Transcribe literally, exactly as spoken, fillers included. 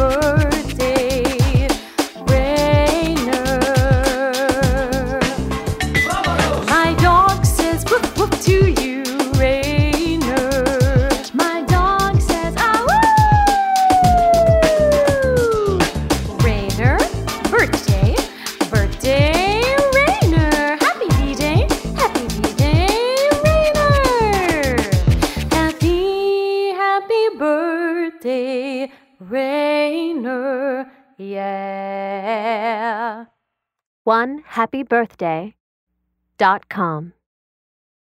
birthday, Rainer. My dog says woof woof to you, Rainer. My dog says ah woo. Rainer, birthday, birthday, Rainer. Happy B-Day, happy B-Day, Rainer. Happy, happy birthday, Rainer. Yeah. one happy birthday dot com